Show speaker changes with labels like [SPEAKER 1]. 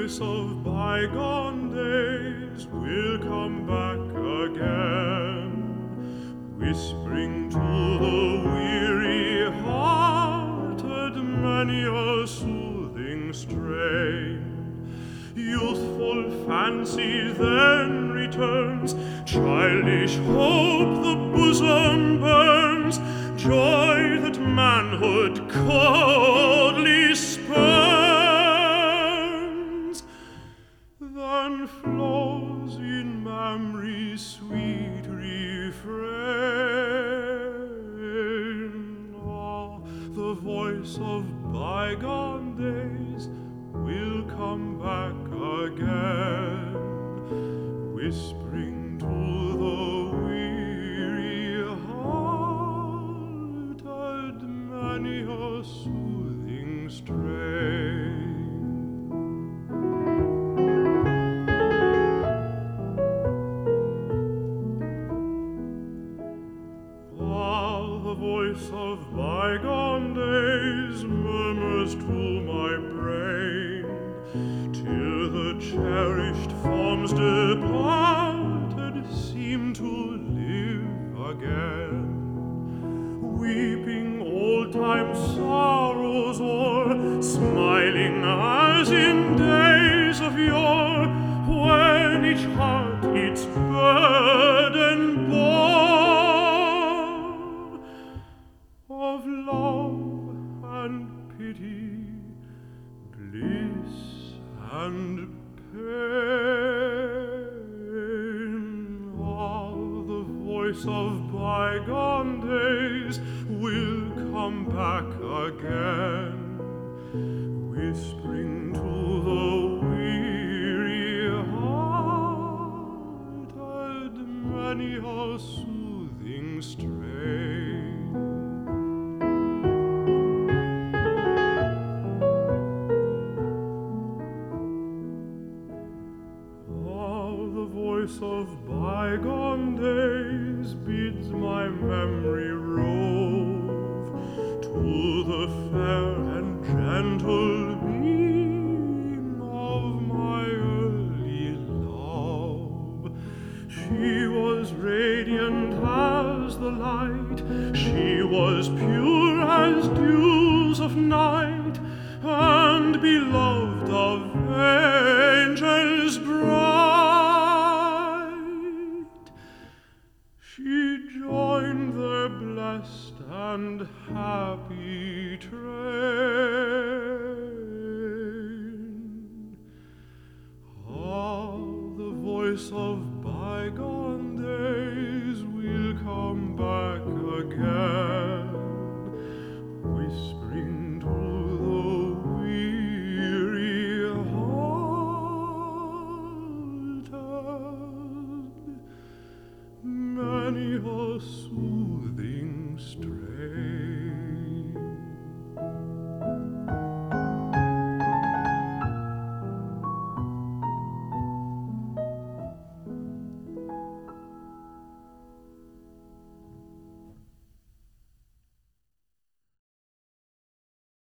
[SPEAKER 1] voice of bygone days will come back again, whispering to the weary-hearted many a soothing strain. Youthful fancy then returns, childish hope the bosom burns, joy that manhood coldly spurns. Then flows in memory's sweet refrain. Ah, the voice of bygone days will come back again, whispering to the weary-hearted many a soothing strain. While the voice of bygone days murmurs to my brain, till the cherished forms departed seem to live again, weeping old-time sorrows o'er, smiling as in days of yore, when each heart its burden bore of love and pity, bliss and pain. All the voice of bygone days will come back again, whispering to the weary-hearted many a soothing strain. Voice of bygone days bids my memory